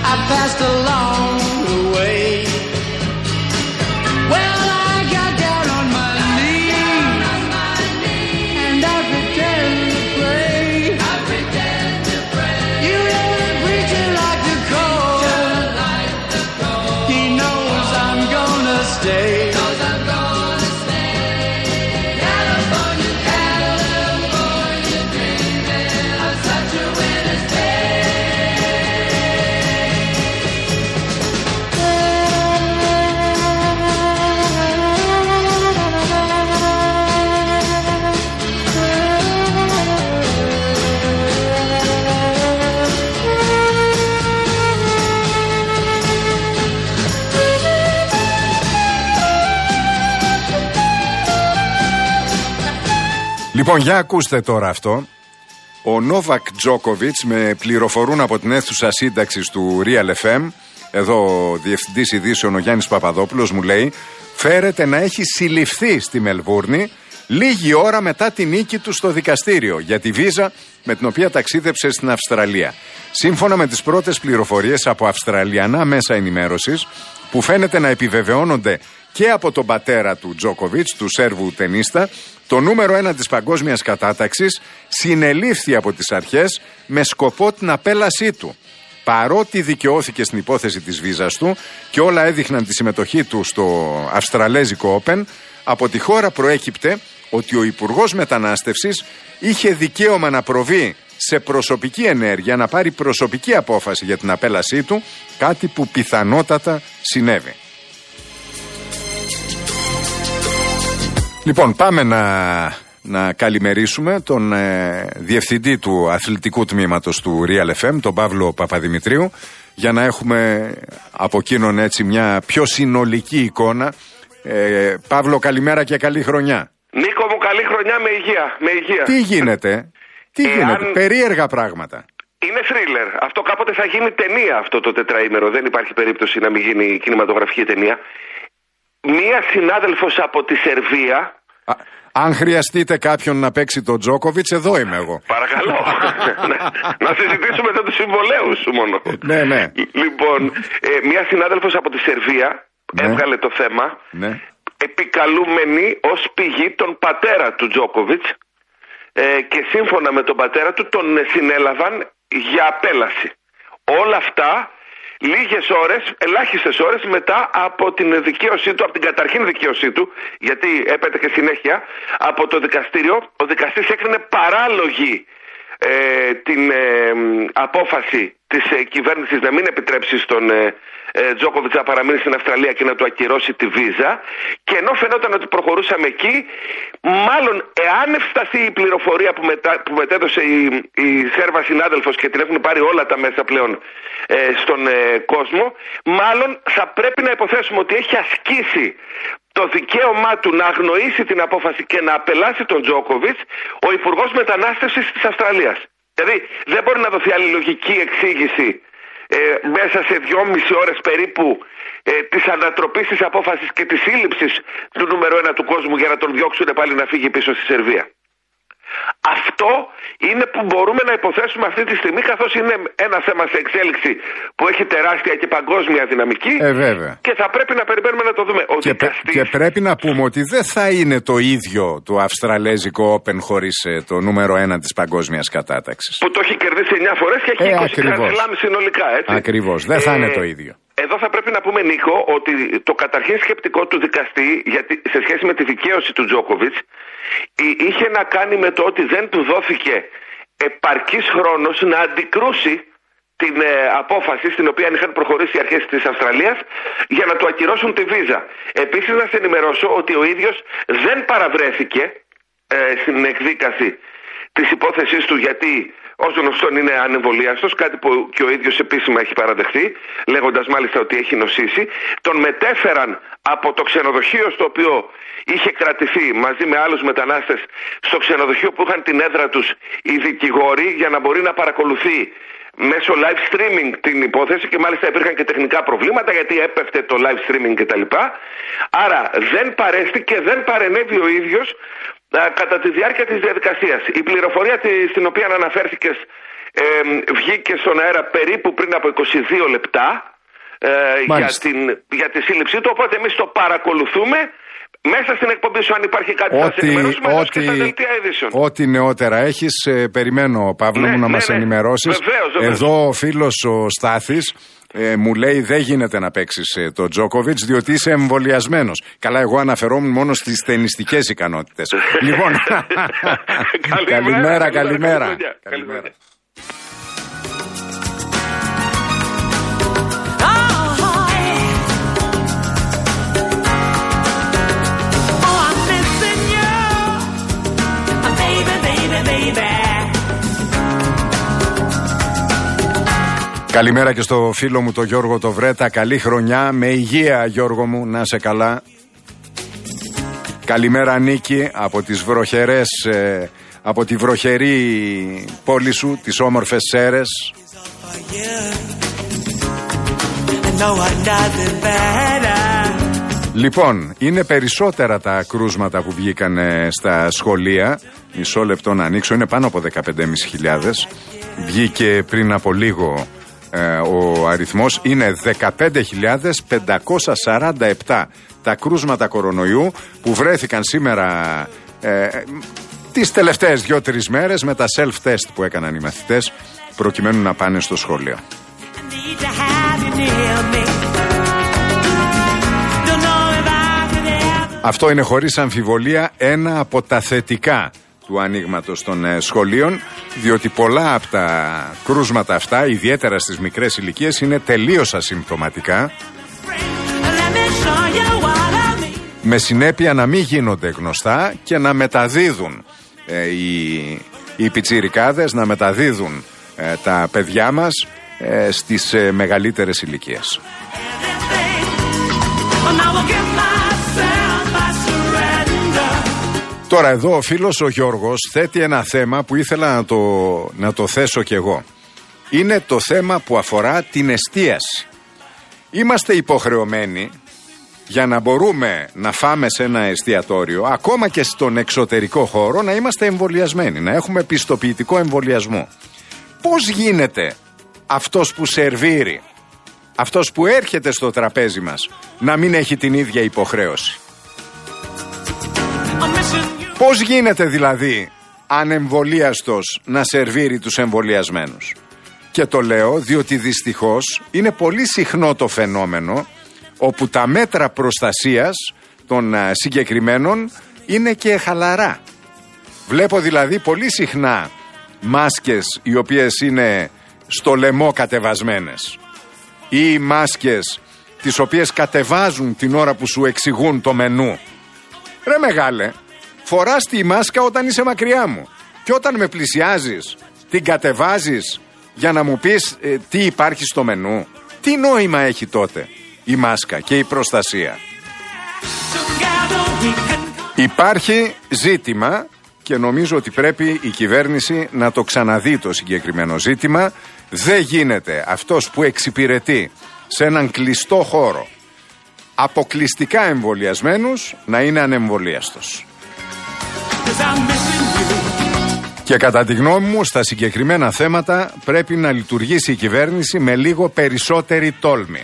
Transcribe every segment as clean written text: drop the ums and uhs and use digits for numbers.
I passed along the way. Well, I got down on my knees and I pretend to pray. You know the preacher like the cold. He knows I'm gonna stay. Λοιπόν, για ακούστε τώρα αυτό. Ο Νόβακ Τζόκοβιτς, με πληροφορούν από την αίθουσα σύνταξης του Real FM, εδώ ο διευθυντής ειδήσεων ο Γιάννης Παπαδόπουλος μου λέει, φέρεται να έχει συλληφθεί στη Μελβούρνη λίγη ώρα μετά την νίκη του στο δικαστήριο για τη βίζα με την οποία ταξίδεψε στην Αυστραλία. Σύμφωνα με τις πρώτες πληροφορίες από αυστραλιανά μέσα ενημέρωσης, που φαίνεται να επιβεβαιώνονται και από τον πατέρα του Τζόκοβιτς, του Σέρβου τενίστα, το νούμερο 1 της παγκόσμιας κατάταξης συνελήφθη από τις αρχές με σκοπό την απέλασή του. Παρότι δικαιώθηκε στην υπόθεση της βίζας του και όλα έδειχναν τη συμμετοχή του στο Αυστραλέζικο Open, από τη χώρα προέκυπτε ότι ο Υπουργός Μετανάστευσης είχε δικαίωμα να προβεί σε προσωπική ενέργεια, να πάρει προσωπική απόφαση για την απέλασή του, κάτι που πιθανότατα συνέβη. Λοιπόν, πάμε να καλημερίσουμε τον διευθυντή του αθλητικού τμήματος του Real FM, τον Παύλο Παπαδημητρίου, για να έχουμε από εκείνον έτσι μια πιο συνολική εικόνα. Παύλο, καλημέρα και καλή χρονιά. Νίκο μου, καλή χρονιά με υγεία. Τι γίνεται, περίεργα πράγματα. Είναι θρίλερ. Αυτό κάποτε θα γίνει ταινία αυτό το τετραήμερο. Δεν υπάρχει περίπτωση να μην γίνει κινηματογραφική ταινία. Μία συνάδελφος από τη Σερβία. Αν χρειαστείτε κάποιον να παίξει τον Τζόκοβιτς, εδώ είμαι εγώ. Παρακαλώ. Να συζητήσουμε εδώ τους συμβολέους σου μόνο. Ναι. Λοιπόν, μία συνάδελφος από τη Σερβία έβγαλε το θέμα, επικαλούμενη ως πηγή τον πατέρα του Τζόκοβιτς, και σύμφωνα με τον πατέρα του τον συνέλαβαν για απέλαση. Όλα αυτά λίγες ώρες, ελάχιστες ώρες μετά από την δικαίωσή του, από την καταρχήν δικαίωσή του, γιατί έπετεχε συνέχεια από το δικαστήριο. Ο δικαστής έκρινε παράλογη την απόφαση της κυβέρνησης να μην επιτρέψει στον Τζόκοβιτς να παραμείνει στην Αυστραλία και να του ακυρώσει τη βίζα, και ενώ φαινόταν ότι προχωρούσαμε εκεί, μάλλον εάν ευσταθεί η πληροφορία που μετέδωσε η Σέρβα συνάδελφος και την έχουν πάρει όλα τα μέσα πλέον στον κόσμο, μάλλον θα πρέπει να υποθέσουμε ότι έχει ασκήσει το δικαίωμά του να αγνοήσει την απόφαση και να απελάσει τον Τζόκοβιτς ο Υπουργός Μετανάστευσης της Αυστραλίας. Δηλαδή δεν μπορεί να δοθεί άλλη λογική εξήγηση μέσα σε 2,5 ώρες περίπου της ανατροπής της απόφασης και της σύλληψης του νούμερο 1 του κόσμου για να τον διώξουν πάλι να φύγει πίσω στη Σερβία. Αυτό είναι που μπορούμε να υποθέσουμε αυτή τη στιγμή, καθώς είναι ένα θέμα σε εξέλιξη που έχει τεράστια και παγκόσμια δυναμική, και θα πρέπει να περιμένουμε να το δούμε. Και πρέπει να πούμε ότι δεν θα είναι το ίδιο το Αυστραλέζικο Open χωρίς το νούμερο 1 της παγκόσμιας κατάταξης. Που το έχει κερδίσει 9 φορές και έχει 20 Grand Slam συνολικά, έτσι. Ακριβώς, δεν θα είναι το ίδιο. Εδώ θα πρέπει να πούμε, Νίκο, ότι το καταρχήν σκεπτικό του δικαστή σε σχέση με τη δικαίωση του Τζόκοβιτς είχε να κάνει με το ότι δεν του δόθηκε επαρκής χρόνος να αντικρούσει την απόφαση στην οποία είχαν προχωρήσει οι αρχές της Αυστραλίας για να του ακυρώσουν τη βίζα. Επίσης, να σε ενημερώσω ότι ο ίδιος δεν παραβρέθηκε στην εκδίκαση της υπόθεσής του, γιατί ως γνωστόν είναι ανεμβολίαστος, κάτι που και ο ίδιος επίσημα έχει παραδεχθεί, λέγοντας μάλιστα ότι έχει νοσήσει. Τον μετέφεραν από το ξενοδοχείο στο οποίο είχε κρατηθεί μαζί με άλλους μετανάστες στο ξενοδοχείο που είχαν την έδρα τους οι δικηγόροι, για να μπορεί να παρακολουθεί μέσω live streaming την υπόθεση, και μάλιστα υπήρχαν και τεχνικά προβλήματα γιατί έπεφτε το live streaming κτλ. Άρα δεν παρέστη και δεν παρενέβη ο ίδιος κατά τη διάρκεια της διαδικασίας. Η πληροφορία στην οποία αναφέρθηκες βγήκε στον αέρα περίπου πριν από 22 λεπτά για τη σύλληψή του, οπότε εμείς το παρακολουθούμε. Μέσα στην εκπομπή σου, αν υπάρχει κάτι, θα σε ενημερώσουμε και στα δελτία ειδήσεων. Ό,τι νεότερα έχεις, περιμένω, Παύλο μου, να μας ενημερώσεις. Βεβαίως. Εδώ ο φίλος ο Στάθης μου λέει δεν γίνεται να παίξεις τον Τζόκοβιτς διότι είσαι εμβολιασμένος. Καλά, εγώ αναφερόμουν μόνο στις ταινιστικές ικανότητες. Λοιπόν, καλημέρα. Καλημέρα και στο φίλο μου το Γιώργο το Βρέτα. Καλή χρονιά, με υγεία Γιώργο μου, να είσαι καλά. Καλημέρα Νίκη από τις βροχερές, από τη βροχερή πόλη σου, τις όμορφες Σέρρες. Λοιπόν, είναι περισσότερα τα κρούσματα που βγήκαν στα σχολεία. Μισό λεπτό να ανοίξω, είναι πάνω από 15.500. Βγήκε πριν από λίγο ο αριθμός, είναι 15.547 τα κρούσματα κορονοϊού που βρέθηκαν σήμερα τις τελευταίες 2-3 μέρες με τα self-test που έκαναν οι μαθητές προκειμένου να πάνε στο σχολείο. Αυτό είναι χωρίς αμφιβολία ένα από τα θετικά του ανοίγματος των σχολείων, διότι πολλά από τα κρούσματα αυτά, ιδιαίτερα στις μικρές ηλικίες, είναι τελείως ασυμπτωματικά, με συνέπεια να μην γίνονται γνωστά και να μεταδίδουν οι πιτσιρικάδες, να μεταδίδουν τα παιδιά μας στις μεγαλύτερες ηλικίες. Τώρα εδώ ο φίλος ο Γιώργος θέτει ένα θέμα που ήθελα να το θέσω κι εγώ. Είναι το θέμα που αφορά την εστίαση. Είμαστε υποχρεωμένοι για να μπορούμε να φάμε σε ένα εστιατόριο, ακόμα και στον εξωτερικό χώρο, να είμαστε εμβολιασμένοι, να έχουμε πιστοποιητικό εμβολιασμό. Πώς γίνεται αυτός που σερβίρει, αυτός που έρχεται στο τραπέζι μας, να μην έχει την ίδια υποχρέωση? Πώς γίνεται δηλαδή ανεμβολίαστος να σερβίρει τους εμβολιασμένους? Και το λέω διότι δυστυχώς είναι πολύ συχνό το φαινόμενο όπου τα μέτρα προστασίας των συγκεκριμένων είναι και χαλαρά. Βλέπω δηλαδή πολύ συχνά μάσκες οι οποίες είναι στο λαιμό κατεβασμένες, ή μάσκες τις οποίες κατεβάζουν την ώρα που σου εξηγούν το μενού. Ρε μεγάλε, φοράς τη μάσκα όταν είσαι μακριά μου και όταν με πλησιάζεις την κατεβάζεις για να μου πεις τι υπάρχει στο μενού? Τι νόημα έχει τότε η μάσκα και η προστασία? Υπάρχει ζήτημα και νομίζω ότι πρέπει η κυβέρνηση να το ξαναδεί το συγκεκριμένο ζήτημα. Δεν γίνεται αυτός που εξυπηρετεί σε έναν κλειστό χώρο αποκλειστικά εμβολιασμένους να είναι ανεμβολίαστος. Και κατά τη γνώμη μου στα συγκεκριμένα θέματα πρέπει να λειτουργήσει η κυβέρνηση με λίγο περισσότερη τόλμη.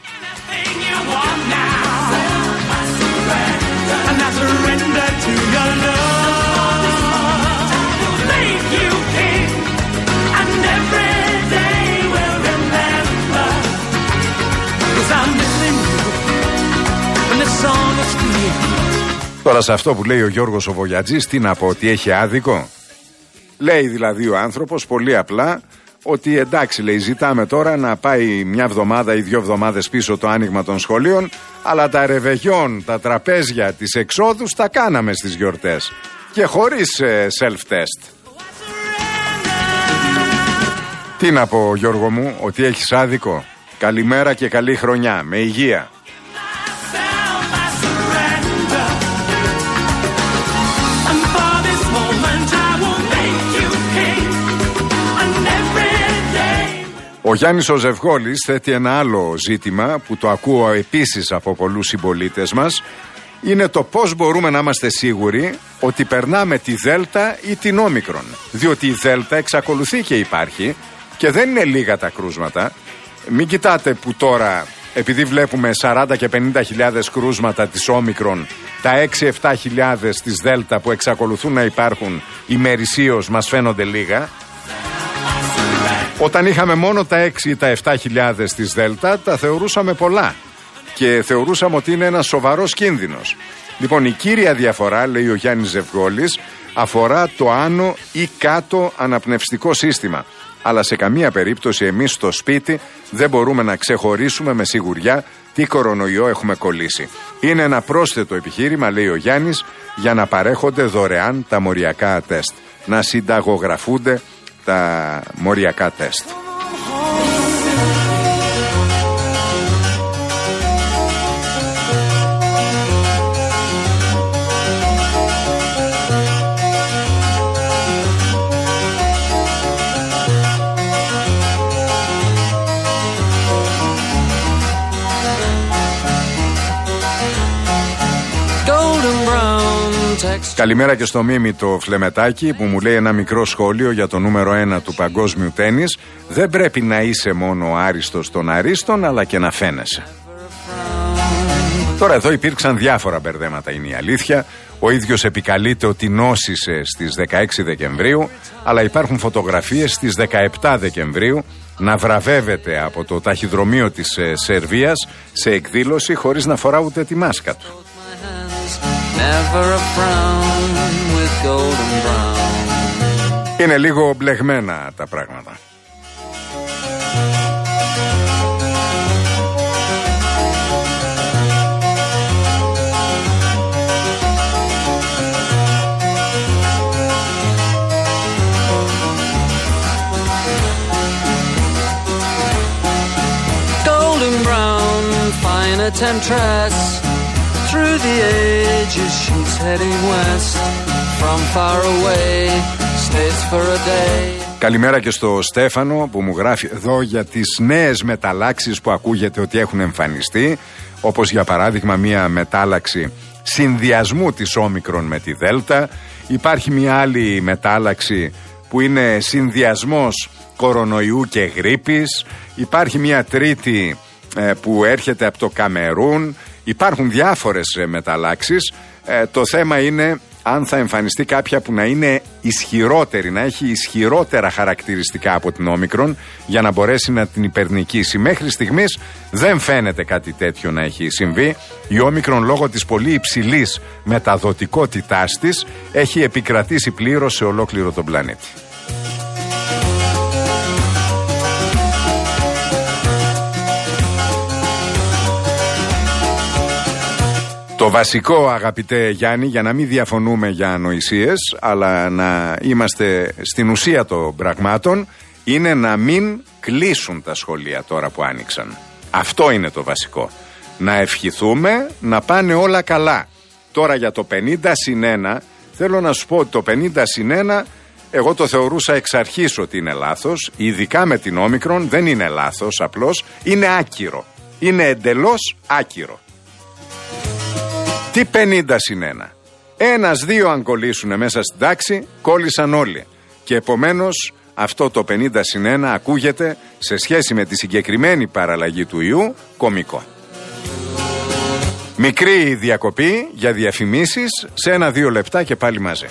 Τώρα σε αυτό που λέει ο Γιώργος ο Βογιατζής, τι να πω, ότι έχει άδικο? Λέει δηλαδή ο άνθρωπος πολύ απλά ότι εντάξει, λέει, ζητάμε τώρα να πάει μια εβδομάδα ή 2 εβδομάδες πίσω το άνοιγμα των σχολείων, αλλά τα ρεβεγιόν, τα τραπέζια, τις εξόδους τα κάναμε στις γιορτές και χωρίς self-test. Τι να πω Γιώργο μου, ότι έχεις άδικο? Καλημέρα και καλή χρονιά, με υγεία. Ο Γιάννης ο Ζευγόλης θέτει ένα άλλο ζήτημα που το ακούω επίσης από πολλούς συμπολίτες μας. είναι το πώς μπορούμε να είμαστε σίγουροι ότι περνάμε τη Δέλτα ή την Όμικρον. Διότι η Δέλτα εξακολουθεί και υπάρχει και δεν είναι λίγα τα κρούσματα. Μην κοιτάτε που τώρα, επειδή βλέπουμε 40 και 50 χιλιάδες κρούσματα της Όμικρον, τα 6-7 χιλιάδες της Δέλτα που εξακολουθούν να υπάρχουν ημερησίως μας φαίνονται λίγα. Όταν είχαμε μόνο τα 6 ή τα 7 χιλιάδες της Δέλτα, τα θεωρούσαμε πολλά και θεωρούσαμε ότι είναι ένας σοβαρός κίνδυνος. Λοιπόν, η κύρια διαφορά, λέει ο Γιάννης Ζευγόλης, αφορά το άνω ή κάτω αναπνευστικό σύστημα. Αλλά σε καμία περίπτωση εμείς στο σπίτι δεν μπορούμε να ξεχωρίσουμε με σιγουριά τι κορονοϊό έχουμε κολλήσει. Είναι ένα πρόσθετο επιχείρημα, λέει ο Γιάννης, για να παρέχονται δωρεάν τα μοριακά τεστ. Να συνταγογραφούνται τα μοριακά τεστ. Καλημέρα και στο Μίμη το Φλεμετάκι που μου λέει ένα μικρό σχόλιο για το νούμερο 1 του παγκόσμιου τένις. Δεν πρέπει να είσαι μόνο ο άριστος των αρίστων, αλλά και να φαίνεσαι. Τώρα εδώ υπήρξαν διάφορα μπερδέματα, είναι η αλήθεια. Ο ίδιος επικαλείται ότι νόσησε στις 16 Δεκεμβρίου, αλλά υπάρχουν φωτογραφίες στις 17 Δεκεμβρίου να βραβεύεται από το ταχυδρομείο της Σερβίας σε εκδήλωση χωρίς να φορά ούτε τη μάσκα του. Είναι λίγο μπλεγμένα τα πράγματα. Golden brown, fine a temptress. Through the ages she's heading west. From far away, stays for a day. Καλημέρα και στο Στέφανο που μου γράφει εδώ για τις νέες μεταλλάξεις που ακούγεται ότι έχουν εμφανιστεί, όπως για παράδειγμα μια μετάλλαξη συνδυασμού της Όμικρον με τη Δέλτα. Υπάρχει μια άλλη μετάλλαξη που είναι συνδυασμός κορονοϊού και γρίπης. Υπάρχει μια τρίτη που έρχεται από το Καμερούν. Υπάρχουν διάφορες μεταλλάξεις. Το θέμα είναι αν θα εμφανιστεί κάποια που να είναι ισχυρότερη, να έχει ισχυρότερα χαρακτηριστικά από την Όμικρον για να μπορέσει να την υπερνικήσει. Μέχρι στιγμής δεν φαίνεται κάτι τέτοιο να έχει συμβεί. Η Όμικρον λόγω της πολύ υψηλής μεταδοτικότητάς της έχει επικρατήσει πλήρως σε ολόκληρο τον πλανήτη. Το βασικό, αγαπητέ Γιάννη, για να μην διαφωνούμε για ανοησίες, αλλά να είμαστε στην ουσία των πραγμάτων, είναι να μην κλείσουν τα σχολεία τώρα που άνοιξαν. Αυτό είναι το βασικό. Να ευχηθούμε να πάνε όλα καλά. Τώρα για το 50+1, θέλω να σου πω ότι το 50+1 εγώ το θεωρούσα εξ αρχής ότι είναι λάθος, ειδικά με την Όμικρον δεν είναι λάθος, απλώς είναι άκυρο. Είναι εντελώς άκυρο. Τι 50+1? Ένας-δύο αν κολλήσουν μέσα στην τάξη, κόλλησαν όλοι. Και επομένως αυτό το 50+1 ακούγεται σε σχέση με τη συγκεκριμένη παραλλαγή του ιού κωμικό. Μικρή διακοπή για διαφημίσεις, σε 1-2 λεπτά και πάλι μαζί.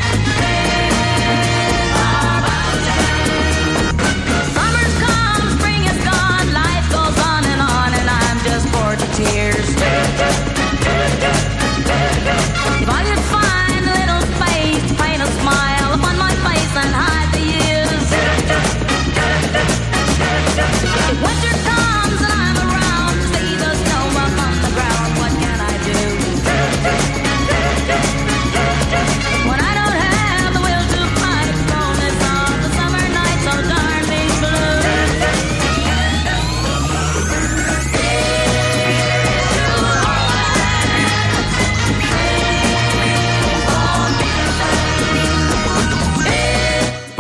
Summer's come, spring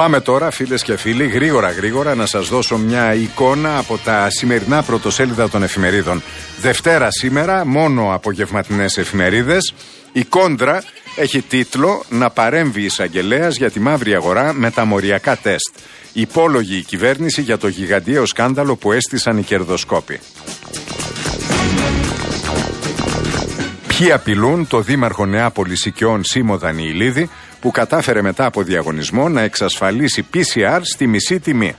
Πάμε τώρα, φίλες και φίλοι, γρήγορα να σας δώσω μια εικόνα από τα σημερινά πρωτοσέλιδα των εφημερίδων. Δευτέρα σήμερα, μόνο απογευματινές εφημερίδες. Η Κόντρα έχει τίτλο «Να παρέμβει εισαγγελέας για τη μαύρη αγορά με τα μοριακά τεστ. Υπόλογη η κυβέρνηση για το γιγαντιαίο σκάνδαλο που έστησαν οι κερδοσκόποι». Ποιοι απειλούν το δήμαρχο Νεάπολης Οικειών Σίμω Δανιηλίδη, που κατάφερε μετά από διαγωνισμό να εξασφαλίσει PCR στη μισή τιμή.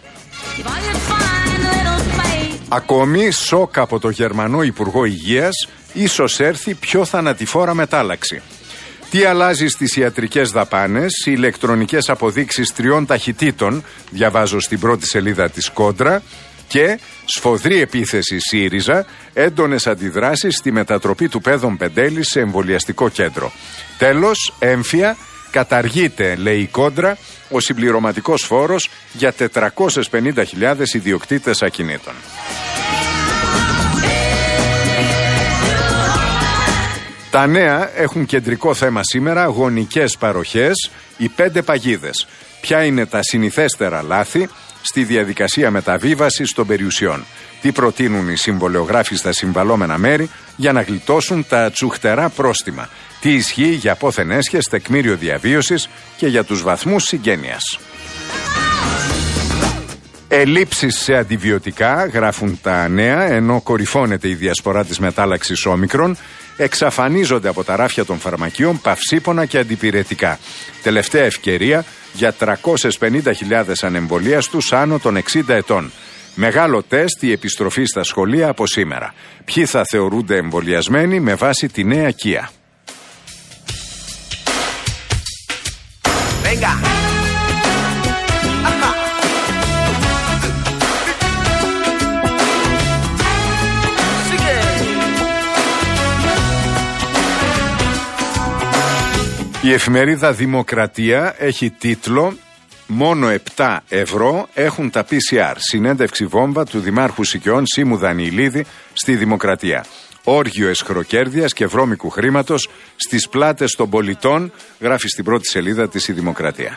Ακόμη σοκ από το Γερμανό Υπουργό Υγείας, ίσως έρθει πιο θανατηφόρα μετάλλαξη. Τι αλλάζει στις ιατρικές δαπάνες, οι ηλεκτρονικές αποδείξεις 3 ταχυτήτων, διαβάζω στην πρώτη σελίδα της Κόντρα, και σφοδρή επίθεση ΣΥΡΙΖΑ, έντονες αντιδράσεις στη μετατροπή του Πέδων Πεντέλη σε εμβολιαστικό κέντρο. Τέλος, έμφυα, καταργείται, λέει η Κόντρα, ο συμπληρωματικός φόρος για 450.000 ιδιοκτήτες ακινήτων. Τα νέα έχουν κεντρικό θέμα σήμερα, γονικές παροχές, οι 5 παγίδες. Ποια είναι τα συνηθέστερα λάθη στη διαδικασία μεταβίβασης των περιουσιών. Τι προτείνουν οι συμβολεογράφοι στα συμβαλόμενα μέρη για να γλιτώσουν τα τσουχτερά πρόστιμα. Τι ισχύει για πόθεν έσχες, τεκμήριο διαβίωσης και για τους βαθμούς συγγένειας. Ελλείψεις σε αντιβιωτικά, γράφουν τα νέα, ενώ κορυφώνεται η διασπορά της μετάλλαξης όμικρον, εξαφανίζονται από τα ράφια των φαρμακείων παυσίπονα και αντιπυρετικά. Τελευταία ευκαιρία για 350.000 ανεμβολίαστους άνω των 60 ετών. Μεγάλο τεστ η επιστροφή στα σχολεία από σήμερα. Ποιοι θα θεωρούνται εμβολιασμένοι με βάση τη νέα Κία. Η εφημερίδα Δημοκρατία έχει τίτλο «Μόνο 7 ευρώ έχουν τα PCR». Συνέντευξη βόμβα του Δημάρχου Σικιών Σίμου Δανιηλίδη στη Δημοκρατία. Όργιο εσχροκέρδειας και βρώμικου χρήματος στις πλάτες των πολιτών, γράφει στην πρώτη σελίδα της η Δημοκρατία.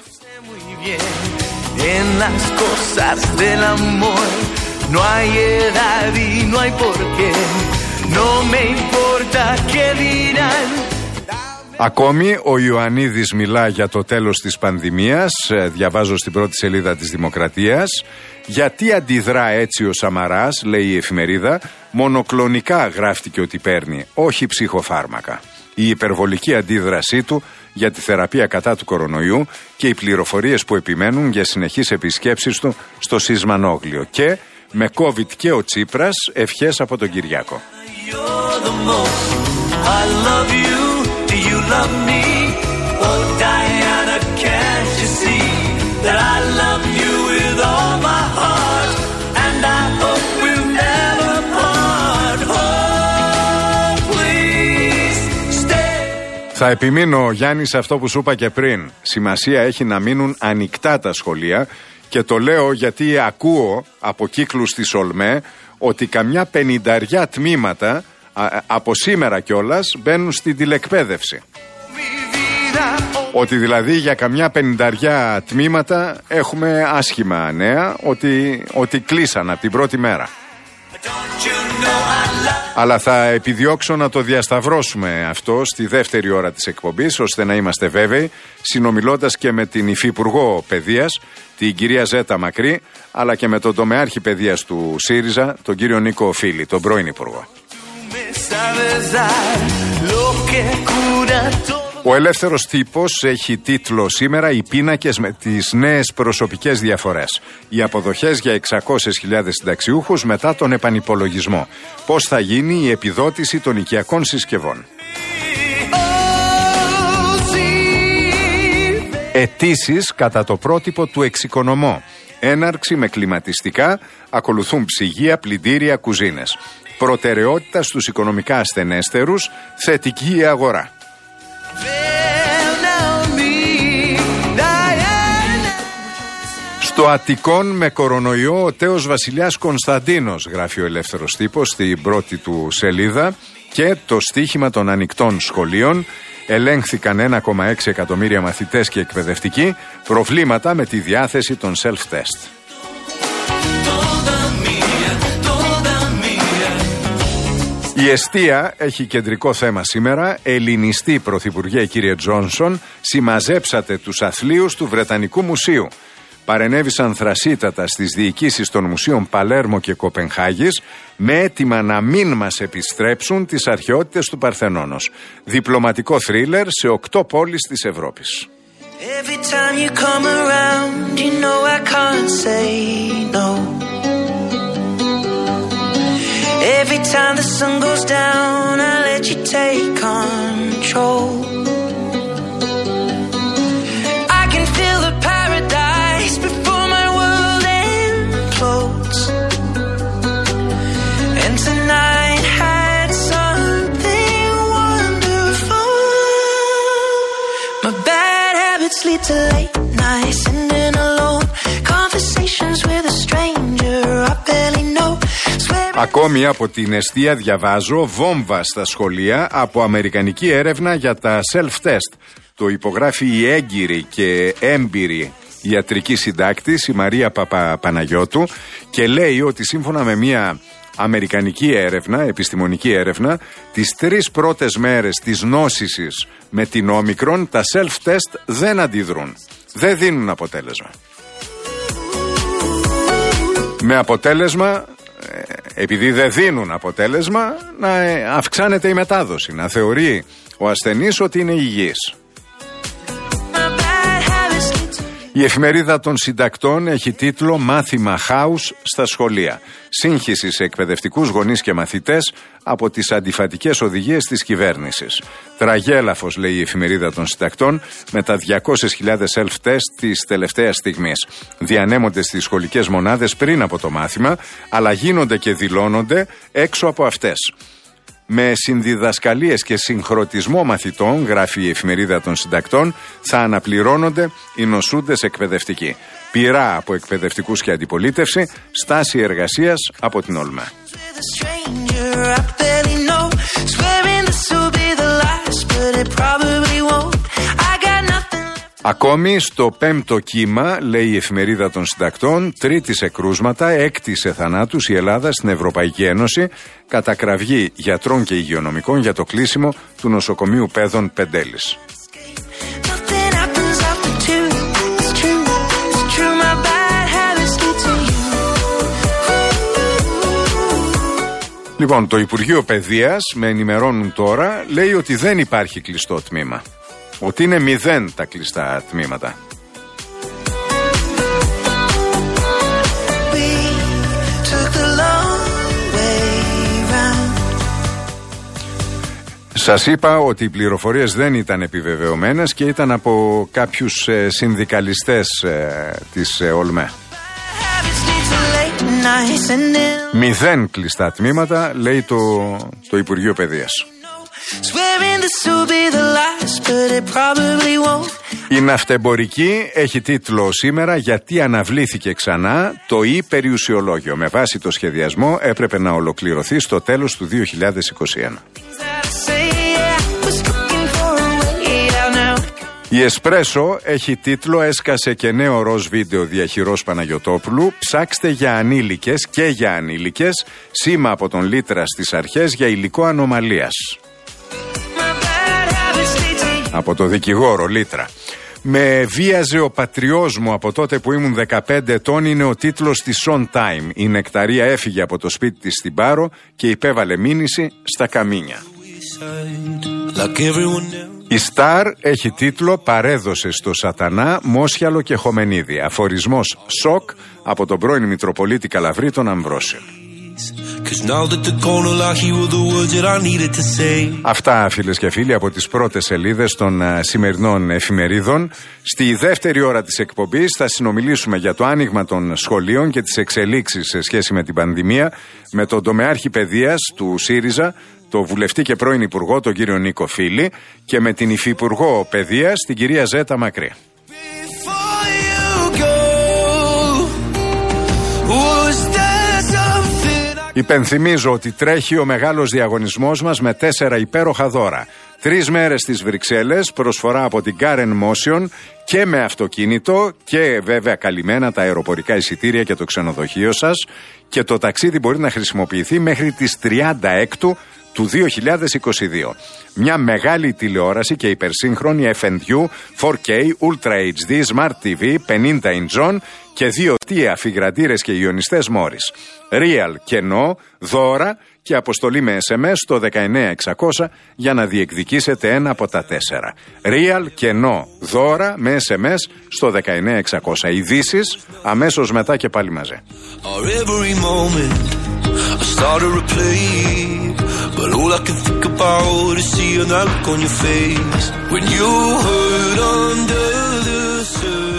Ακόμη ο Ιωαννίδης μιλά για το τέλος της πανδημίας, διαβάζω στην πρώτη σελίδα της Δημοκρατίας. Γιατί αντιδρά έτσι ο Σαμαράς, λέει η εφημερίδα, μονοκλονικά γράφτηκε ότι παίρνει, όχι ψυχοφάρμακα. Η υπερβολική αντίδρασή του για τη θεραπεία κατά του κορονοϊού και οι πληροφορίες που επιμένουν για συνεχείς επισκέψεις του στο Σισμανόγλιο. Και με COVID και ο Τσίπρας, ευχές από τον Κυριάκο. You love me, oh Diana, can't you see that I love you with all my heart, and I hope we'll never part, oh please stay. Θα επιμείνω, Γιάννη, σε αυτό που σου είπα και πριν. Σημασία έχει να μείνουν ανοιχτά τα σχολεία, και το λέω γιατί ακούω από κύκλους της ΟΛΜΕ ότι καμιά 50 τμήματα από σήμερα κιόλας μπαίνουν στην τηλεκπαίδευση. Ότι δηλαδή για καμιά 50 τμήματα έχουμε άσχημα νέα, ότι κλείσαν από την πρώτη μέρα. Αλλά θα επιδιώξω να το διασταυρώσουμε αυτό στη δεύτερη ώρα της εκπομπής, ώστε να είμαστε βέβαιοι, συνομιλώντας και με την Υφυπουργό Παιδείας, την κυρία Ζέτα Μακρύ, αλλά και με τον τομεάρχη παιδείας του ΣΥΡΙΖΑ, τον κύριο Νίκο Φίλη, τον πρώην Υπουργό. Ο Ελεύθερος Τύπος έχει τίτλο σήμερα «Οι πίνακες με τις νέες προσωπικές διαφορές. Οι αποδοχές για 600.000 συνταξιούχους μετά τον επανυπολογισμό. Πώς θα γίνει η επιδότηση των οικιακών συσκευών». Αιτήσεις κατά το πρότυπο του εξοικονομώ. Έναρξη με κλιματιστικά, ακολουθούν ψυγεία, πλυντήρια, κουζίνες. Προτεραιότητα στους οικονομικά ασθενέστερους, θετική η αγορά. Στο Στο Αττικόν με κορονοϊό ο τέος βασιλιάς Κωνσταντίνος, γράφει ο Ελεύθερος Τύπος στην πρώτη του σελίδα, και το στοίχημα των ανοιχτών σχολείων. Ελέγχθηκαν 1,6 εκατομμύρια μαθητές και εκπαιδευτικοί, προβλήματα με τη διάθεση των self-test. Η εστία έχει κεντρικό θέμα σήμερα. Ελληνιστή πρωθυπουργέ κύριε Τζόνσον, συμμαζέψατε τους αθλίους του Βρετανικού Μουσείου. Παρενέβησαν θρασίτατα στις διοικήσεις των μουσείων Παλέρμο και Κοπενχάγης με αίτημα να μην μας επιστρέψουν τις αρχαιότητες του Παρθενώνος. Διπλωματικό θρίλερ σε 8 πόλεις της Ευρώπης. Every time the sun goes down, I let you take control. I can feel the paradise before my world implodes. And tonight had something wonderful. My bad habits lead to late nights and in alone conversations with a stranger I barely know. Ακόμη από την εστία διαβάζω βόμβα στα σχολεία από αμερικανική έρευνα για τα self-test. Το υπογράφει η έγκυρη και έμπειρη ιατρική συντάκτης, η Μαρία Παναγιώτου, και λέει ότι σύμφωνα με μια αμερικανική έρευνα, επιστημονική έρευνα, τις 3 πρώτες μέρες της νόσησης με την όμικρον τα self-test δεν αντιδρούν, δεν δίνουν αποτέλεσμα. Με αποτέλεσμα, επειδή δεν δίνουν αποτέλεσμα, να αυξάνεται η μετάδοση, να θεωρεί ο ασθενής ότι είναι υγιής. Η εφημερίδα των συντακτών έχει τίτλο «Μάθημα χάους στα σχολεία». Σύγχυση σε εκπαιδευτικούς, γονείς και μαθητές από τις αντιφατικές οδηγίες της κυβέρνησης. Τραγέλαφος, λέει η εφημερίδα των συντακτών, με τα 200.000 self-test της τελευταίας στιγμής. Διανέμονται στις σχολικές μονάδες πριν από το μάθημα, αλλά γίνονται και δηλώνονται έξω από αυτές. Με συνδιδασκαλίες και συγχρονισμό μαθητών, γράφει η εφημερίδα των συντακτών, θα αναπληρώνονται οι νοσούντες εκπαιδευτικοί. Πειρά από εκπαιδευτικούς και αντιπολίτευση, στάση εργασίας από την ΟΛΜΕ. Ακόμη στο 5ο κύμα, λέει η εφημερίδα των συντακτών, 3η σε κρούσματα, 6η σε θανάτους η Ελλάδα στην Ευρωπαϊκή Ένωση, κατακραυγή γιατρών και υγειονομικών για το κλείσιμο του νοσοκομείου Πέδων Πεντέλης. Λοιπόν, το Υπουργείο Παιδείας, με ενημερώνουν τώρα, λέει ότι δεν υπάρχει κλειστό τμήμα. Ότι είναι 0 τα κλειστά τμήματα. Σας είπα ότι οι πληροφορίες δεν ήταν επιβεβαιωμένες και ήταν από κάποιους συνδικαλιστές της ΟΛΜΕ. 0 κλειστά τμήματα, λέει το Υπουργείο Παιδείας. Η ναυτεμπορική έχει τίτλο σήμερα «Γιατί αναβλήθηκε ξανά το περιουσιολόγιο». Με βάση το σχεδιασμό έπρεπε να ολοκληρωθεί στο τέλος του 2021. Η Εσπρέσο έχει τίτλο «Έσκασε και νέο ροζ βίντεο διαχειρός Παναγιωτόπουλου. Ψάξτε για ανήλικες και για ανήλικες. Σήμα από τον Λίτρα στις αρχές για υλικό ανομαλίας». Από το δικηγόρο Λίτρα. «Με βίαζε ο πατριός μου από τότε που ήμουν 15 ετών» είναι ο τίτλος της On Time. Η νεκταρία έφυγε από το σπίτι της στην Πάρο και υπέβαλε μήνυση στα καμίνια. Η Σταρ έχει τίτλο «Παρέδωσε στο σατανά Μόσιαλο και Χομενίδη». Αφορισμός σοκ από τον πρώην Μητροπολίτη Καλαβρή τον Αμβρόσιο. Αυτά, φίλες και φίλοι, από τις πρώτες σελίδες των σημερινών εφημερίδων. Στη δεύτερη ώρα της εκπομπής θα συνομιλήσουμε για το άνοιγμα των σχολείων και τις εξελίξεις σε σχέση με την πανδημία με τον τομεάρχη παιδείας του ΣΥΡΙΖΑ, το βουλευτή και πρώην υπουργό, τον κύριο Νίκο Φίλη, και με την υφυπουργό παιδείας, την κυρία Ζέτα Μακρύ. Υπενθυμίζω ότι τρέχει ο μεγάλος διαγωνισμός μας με 4 υπέροχα δώρα. 3 μέρες στις Βρυξέλλες, προσφορά από την Karen Motion και με αυτοκίνητο και βέβαια καλυμμένα τα αεροπορικά εισιτήρια και το ξενοδοχείο σας, και το ταξίδι μπορεί να χρησιμοποιηθεί μέχρι τις 36 του 2022. Μια μεγάλη τηλεόραση και υπερσύγχρονη FNU, 4K, Ultra HD, Smart TV, 50 inch και 2 αφιγραντήρες και ιονιστές Morris. Real κενό, δώρα και αποστολή με SMS στο 19600 για να διεκδικήσετε ένα από τα 4. Real κενό, δώρα με SMS στο 19600. Ειδήσεις αμέσως μετά και πάλι μαζί. I started to play, but all I can think about is seeing that look on your face when you hurt under the surface.